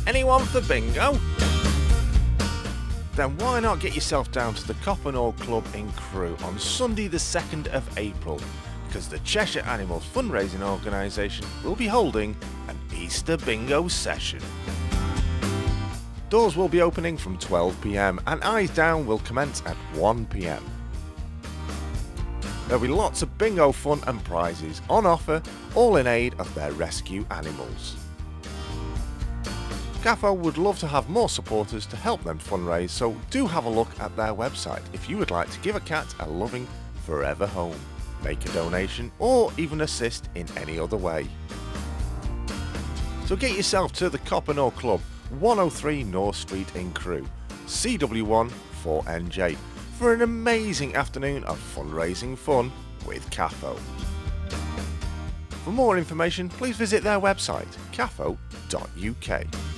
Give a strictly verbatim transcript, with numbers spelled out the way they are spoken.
Anyone for bingo? Then why not get yourself down to the Coppenall Club in Crewe on Sunday the second of April, because the Cheshire Animals fundraising organisation will be holding an Easter bingo session. Doors will be opening from twelve p m and Eyes Down will commence at one p m. There'll be lots of bingo fun and prizes on offer, all in aid of their rescue animals. C A F O would love to have more supporters to help them fundraise, so do have a look at their website if you would like to give a cat a loving forever home, make a donation or even assist in any other way. So get yourself to the Coppenall Club, one oh three North Street in Crewe, C W one four N J, for an amazing afternoon of fundraising fun with C A F O. For more information, please visit their website, cafo dot U K.